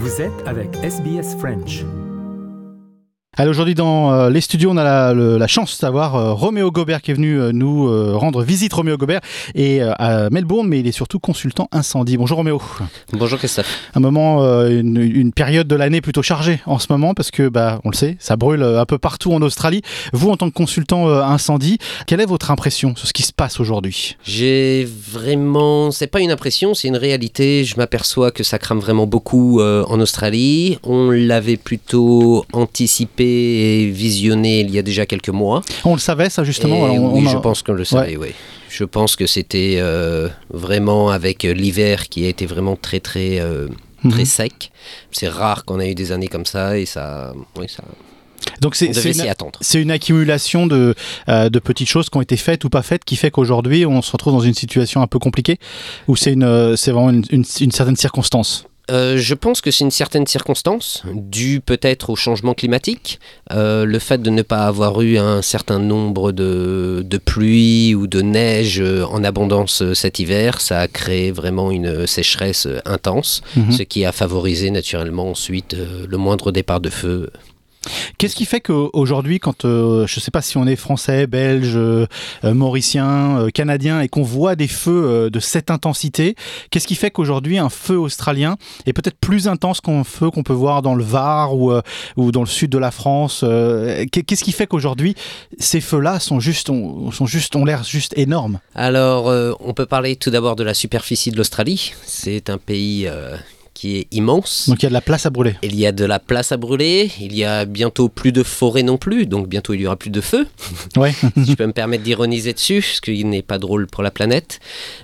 Vous êtes avec SBS French. Alors aujourd'hui dans les studios on a la chance d'avoir Roméo Gobert qui est venu nous rendre visite. Roméo Gobert est à Melbourne mais il est surtout consultant incendie. Bonjour Roméo. Bonjour Christophe. Un moment, une période de l'année plutôt chargée en ce moment parce que on le sait, ça brûle un peu partout en Australie. Vous en tant que consultant incendie, quelle est votre impression sur ce qui se passe aujourd'hui ? C'est pas une impression, c'est une réalité. Je m'aperçois que ça crame vraiment beaucoup en Australie. On l'avait plutôt anticipé et visionné il y a déjà quelques mois. On le savait ça justement. Je pense qu'on le savait, oui. Je pense que c'était vraiment avec l'hiver qui a été vraiment très très sec. C'est rare qu'on ait eu des années comme ça et ça. Donc c'est une accumulation de petites choses qui ont été faites ou pas faites qui fait qu'aujourd'hui on se retrouve dans une situation un peu compliquée ou c'est vraiment une certaine circonstance. Je pense que c'est une certaine circonstance, due peut-être au changement climatique, le fait de ne pas avoir eu un certain nombre de pluies ou de neige en abondance cet hiver, ça a créé vraiment une sécheresse intense, ce qui a favorisé naturellement ensuite le moindre départ de feu. Qu'est-ce qui fait qu'aujourd'hui, quand je ne sais pas si on est français, belge, mauricien, canadien, et qu'on voit des feux de cette intensité, qu'est-ce qui fait qu'aujourd'hui un feu australien est peut-être plus intense qu'un feu qu'on peut voir dans le Var ou dans le sud de la France Qu'est-ce qui fait qu'aujourd'hui ces feux-là ont l'air juste énormes ? Alors, on peut parler tout d'abord de la superficie de l'Australie. C'est un pays qui est immense. Donc il y a de la place à brûler. Il y a de la place à brûler, il y a bientôt plus de forêt non plus, donc bientôt il y aura plus de feu. Ouais. Si je peux me permettre d'ironiser dessus, ce qui n'est pas drôle pour la planète.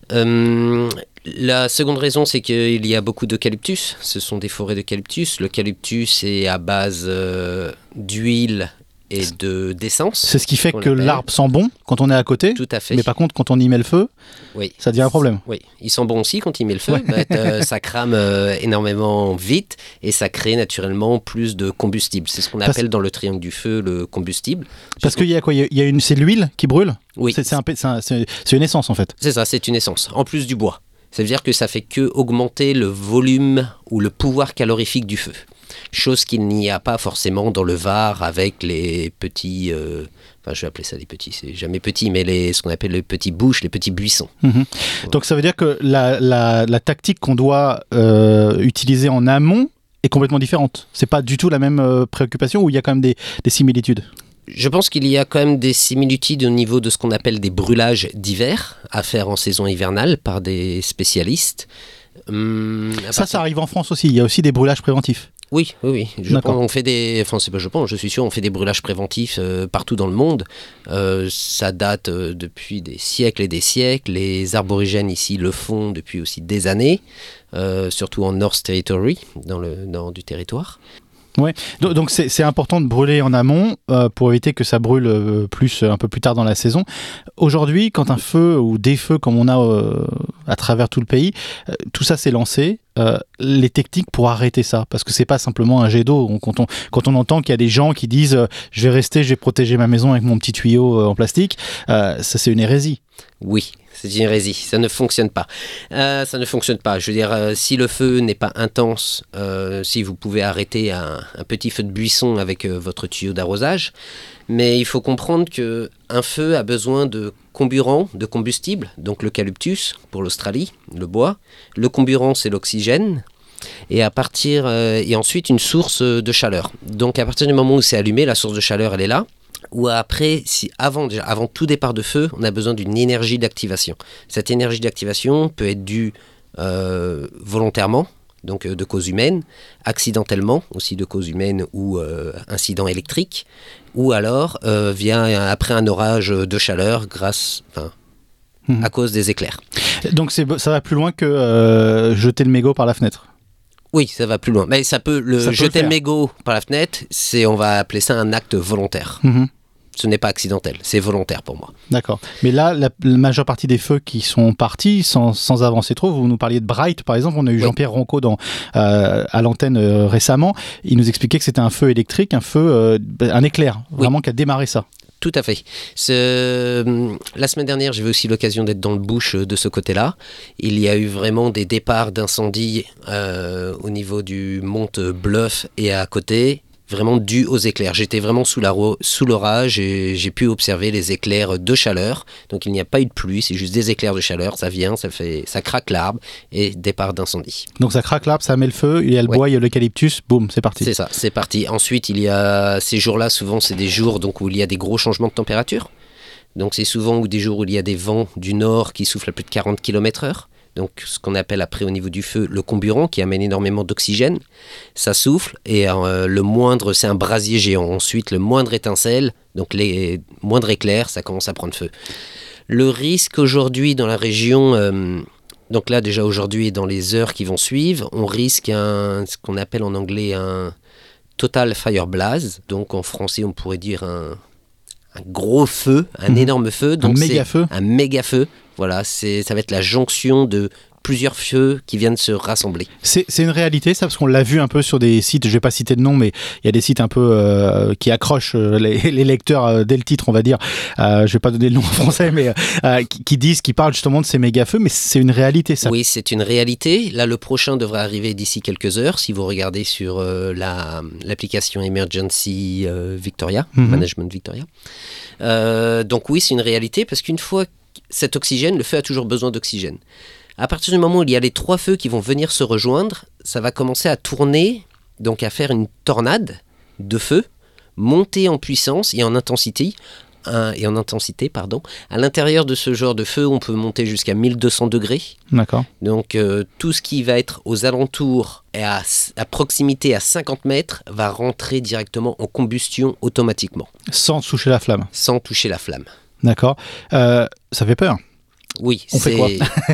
La seconde raison, c'est qu'il y a beaucoup d'eucalyptus. Ce sont des forêts d'eucalyptus. L'eucalyptus est à base d'huile et d'essence. C'est ce qui fait que l'arbre sent bon quand on est à côté. Tout à fait. Mais par contre, quand on y met le feu, oui, ça devient un problème. Oui, il sent bon aussi quand il met le feu. Ouais. Ça crame énormément vite et ça crée naturellement plus de combustible. C'est ce qu'on appelle dans le triangle du feu le combustible. Parce qu'il y a quoi ? C'est l'huile qui brûle ? Oui. C'est une essence en fait. C'est ça, c'est une essence. En plus du bois. Ça veut dire que ça fait que augmenter le volume ou le pouvoir calorifique du feu. Chose qu'il n'y a pas forcément dans le Var avec les petits, je vais appeler ça des petits, c'est jamais petit, mais ce qu'on appelle les petits bouches, les petits buissons. Ouais. Donc ça veut dire que la tactique qu'on doit utiliser en amont est complètement différente. C'est pas du tout la même préoccupation ou il y a quand même des similitudes ? Je pense qu'il y a quand même des similitudes au niveau de ce qu'on appelle des brûlages d'hiver à faire en saison hivernale par des spécialistes. Ça arrive en France aussi, il y a aussi des brûlages préventifs. Oui. Je suis sûr, on fait des brûlages préventifs partout dans le monde. Ça date depuis des siècles et des siècles. Les aborigènes ici le font depuis aussi des années, surtout en North Territory, dans le nord du territoire. Ouais. Donc c'est important de brûler en amont pour éviter que ça brûle un peu plus tard dans la saison. Aujourd'hui, quand un feu ou des feux comme on a à travers tout le pays, tout ça s'est lancé. Les techniques pour arrêter ça, parce que c'est pas simplement un jet d'eau. Quand on entend qu'il y a des gens qui disent je vais protéger ma maison avec mon petit tuyau en plastique, ça c'est une hérésie. Oui, c'est une hérésie, ça ne fonctionne pas. Je veux dire, si le feu n'est pas intense, si vous pouvez arrêter un petit feu de buisson avec votre tuyau d'arrosage, mais il faut comprendre qu'un feu a besoin de comburant, de combustible, donc l'eucalyptus pour l'Australie, le bois. Le comburant, c'est l'oxygène. Et ensuite une source de chaleur. Donc à partir du moment où c'est allumé, la source de chaleur, elle est là. Ou après, avant tout départ de feu, on a besoin d'une énergie d'activation. Cette énergie d'activation peut être due volontairement, donc de cause humaine, accidentellement aussi de cause humaine ou incident électrique, ou alors vient après un orage de chaleur à cause des éclairs. Donc ça va plus loin que jeter le mégot par la fenêtre. Oui, ça va plus loin. Mais jeter le mégot par la fenêtre, on va appeler ça un acte volontaire. Ce n'est pas accidentel, c'est volontaire pour moi. D'accord. Mais là, la majeure partie des feux qui sont partis, sans avancer trop, vous nous parliez de Bright par exemple, on a eu Jean-Pierre Ronco à l'antenne récemment, il nous expliquait que c'était un feu électrique, un éclair, vraiment qui a démarré ça. Tout à fait. La semaine dernière, j'ai eu aussi l'occasion d'être dans le bush de ce côté-là. Il y a eu vraiment des départs d'incendie au niveau du Mont Bluff et à côté, vraiment dû aux éclairs. J'étais vraiment sous l'orage et j'ai pu observer les éclairs de chaleur. Donc il n'y a pas eu de pluie, c'est juste des éclairs de chaleur. Ça vient, ça craque l'arbre et départ d'incendie. Donc ça craque l'arbre, ça met le feu, il y a le bois, il y a l'eucalyptus, boum, c'est parti. C'est ça, c'est parti. Ensuite, il y a ces jours-là, souvent c'est des jours donc, où il y a des gros changements de température. Donc c'est souvent des jours où il y a des vents du nord qui soufflent à plus de 40 km/h. Donc ce qu'on appelle après au niveau du feu le comburant qui amène énormément d'oxygène. Ça souffle et le moindre, c'est un brasier géant. Ensuite, le moindre étincelle, donc les moindres éclairs, ça commence à prendre feu. Le risque aujourd'hui dans la région, donc là déjà aujourd'hui et dans les heures qui vont suivre, on risque ce qu'on appelle en anglais un total fire blaze. Donc en français on pourrait dire un gros feu, un énorme feu. Donc un méga feu. Un méga feu. Voilà, ça va être la jonction de plusieurs feux qui viennent se rassembler. C'est une réalité ça, parce qu'on l'a vu un peu sur des sites, je vais pas citer de nom, mais il y a des sites un peu qui accrochent les lecteurs dès le titre, on va dire. Je vais pas donner le nom en français, mais qui parlent justement de ces méga feux, mais c'est une réalité ça. Oui, c'est une réalité. Là, le prochain devrait arriver d'ici quelques heures, si vous regardez sur l'application Emergency Victoria, Management Victoria. Donc oui, c'est une réalité, parce qu'une fois cet oxygène, le feu a toujours besoin d'oxygène. À partir du moment où il y a les 3 feux qui vont venir se rejoindre, ça va commencer à tourner, donc à faire une tornade de feu, monter en puissance et en intensité. À l'intérieur de ce genre de feu, on peut monter jusqu'à 1200 degrés. D'accord. Donc tout ce qui va être aux alentours et à proximité à 50 mètres va rentrer directement en combustion automatiquement. Sans toucher la flamme. Sans toucher la flamme. D'accord. Ça fait peur. Oui, on fait quoi?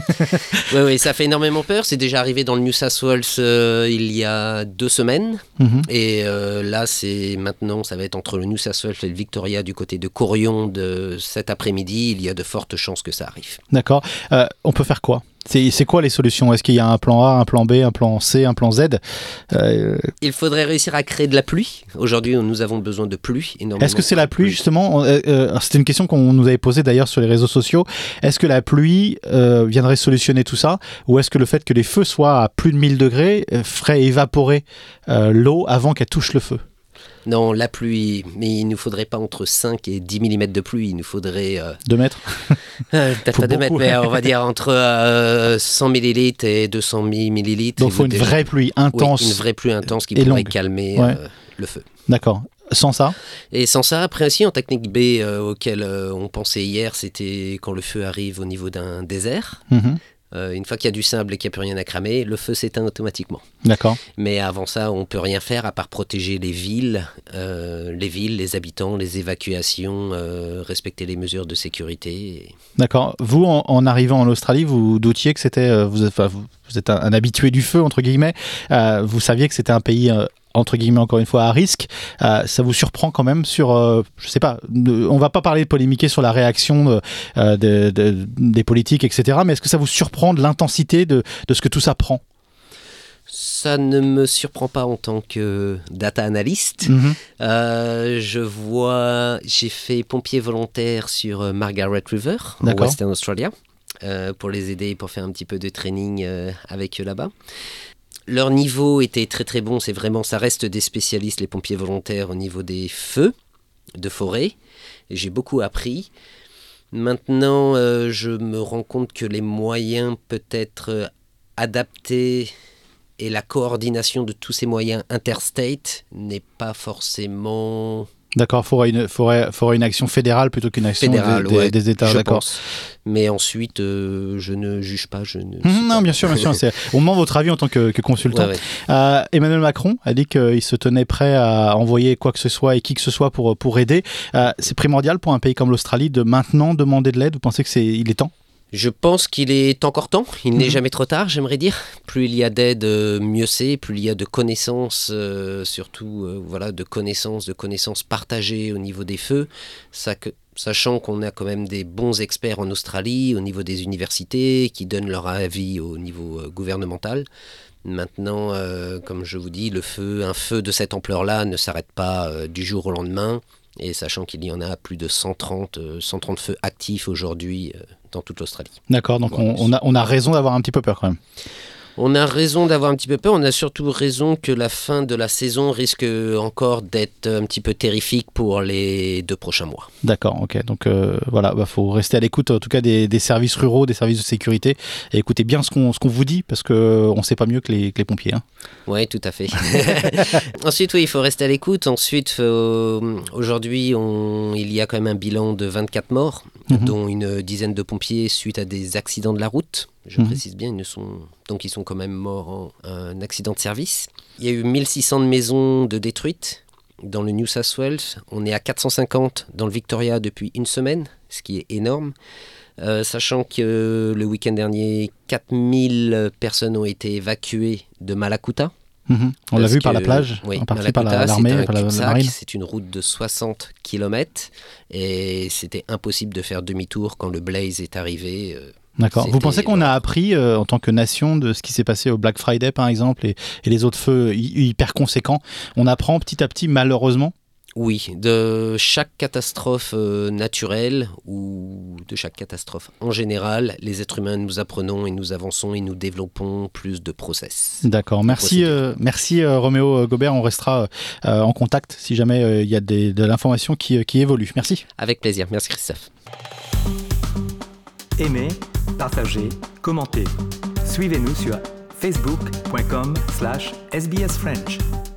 oui, ça fait énormément peur. C'est déjà arrivé dans le New South Wales il y a 2 semaines. Et là, maintenant, ça va être entre le New South Wales et le Victoria du côté de Corrion de cet après-midi. Il y a de fortes chances que ça arrive. D'accord. On peut faire quoi? C'est quoi les solutions? Est-ce qu'il y a un plan A, un plan B, un plan C, un plan Z? Il faudrait réussir à créer de la pluie. Aujourd'hui, nous avons besoin de pluie énormément. Est-ce que c'est la pluie, justement? C'était une question qu'on nous avait posée d'ailleurs sur les réseaux sociaux. Est-ce que la pluie viendrait solutionner tout ça? Ou est-ce que le fait que les feux soient à plus de 1000 degrés ferait évaporer l'eau avant qu'elle touche le feu? Non, la pluie, mais il ne nous faudrait pas entre 5 et 10 mm de pluie, il nous faudrait... 2 mètres Peut-être pas 2 mètres, mais on va dire entre 100 ml et 200 ml. Donc il faut une vraie pluie intense. Oui, une vraie pluie intense qui pourrait calmer le feu. D'accord. Sans ça? Et sans ça, après aussi en technique B auquel on pensait hier, c'était quand le feu arrive au niveau d'un désert. Une fois qu'il y a du sable et qu'il n'y a plus rien à cramer, le feu s'éteint automatiquement. D'accord. Mais avant ça, on ne peut rien faire à part protéger les villes, les habitants, les évacuations, respecter les mesures de sécurité. D'accord. Vous, en arrivant en Australie, vous doutiez que c'était... vous êtes un habitué du feu, entre guillemets. Vous saviez que c'était un pays... entre guillemets encore une fois à risque, ça vous surprend quand même sur, je sais pas, on va pas parler de polémiquer sur la réaction des politiques, etc. Mais est-ce que ça vous surprend de l'intensité de ce que tout ça prend? Ça ne me surprend pas en tant que data analyst. J'ai fait pompier volontaire sur Margaret River, en Western Australia, pour les aider, pour faire un petit peu de training avec eux là-bas. Leur niveau était très très bon, ça reste des spécialistes, les pompiers volontaires, au niveau des feux de forêt. Et j'ai beaucoup appris. Maintenant, je me rends compte que les moyens peut-être adaptés et la coordination de tous ces moyens interstate n'est pas forcément... D'accord, il faudrait une action fédérale plutôt qu'une action des États. Je d'accord. pense. Mais ensuite, je ne juge pas. Non, bien sûr. On demande votre avis en tant que consultant. Emmanuel Macron a dit qu'il se tenait prêt à envoyer quoi que ce soit et qui que ce soit pour aider. C'est primordial pour un pays comme l'Australie de maintenant demander de l'aide. Vous pensez qu'il est temps? Je pense qu'il est encore temps, il n'est jamais trop tard, j'aimerais dire. Plus il y a d'aide, mieux c'est, plus il y a de connaissances, surtout de connaissances partagées au niveau des feux, sachant qu'on a quand même des bons experts en Australie, au niveau des universités, qui donnent leur avis au niveau gouvernemental. Maintenant, comme je vous dis, un feu de cette ampleur-là ne s'arrête pas du jour au lendemain. Et sachant qu'il y en a plus de 130 feux actifs aujourd'hui dans toute l'Australie. D'accord, donc on a raison d'avoir un petit peu peur quand même. On a raison d'avoir un petit peu peur, on a surtout raison que la fin de la saison risque encore d'être un petit peu terrifique pour les 2 prochains mois. D'accord, ok. Donc voilà, faut rester à l'écoute en tout cas des services ruraux, des services de sécurité, et écoutez bien ce qu'on vous dit, parce qu'on ne sait pas mieux que les pompiers. Hein. Oui, tout à fait. Ensuite, oui, il faut rester à l'écoute. Ensuite, aujourd'hui, il y a quand même un bilan de 24 morts, dont une dizaine de pompiers suite à des accidents de la route. Je précise bien, ils sont quand même morts en un accident de service. Il y a eu 1600 maisons de détruites dans le New South Wales. On est à 450 dans le Victoria depuis une semaine, ce qui est énorme. Sachant que le week-end dernier, 4000 personnes ont été évacuées de Malakuta. On l'a vu par la plage, oui, en partie Malakuta, par l'armée, par la marine. C'est une route de 60 km et c'était impossible de faire demi-tour quand le blaze est arrivé. D'accord. Vous pensez qu'on a appris en tant que nation de ce qui s'est passé au Black Friday par exemple et les autres feux hyper conséquents? On apprend petit à petit malheureusement? Oui, de chaque catastrophe naturelle ou de chaque catastrophe en général, les êtres humains nous apprenons et nous avançons et nous développons plus de process. D'accord, merci Roméo Gobert, on restera en contact si jamais il y a de l'information qui évolue. Merci. Avec plaisir, merci Christophe. Aimez, partagez, commentez. Suivez-nous sur facebook.com/sbsfrench.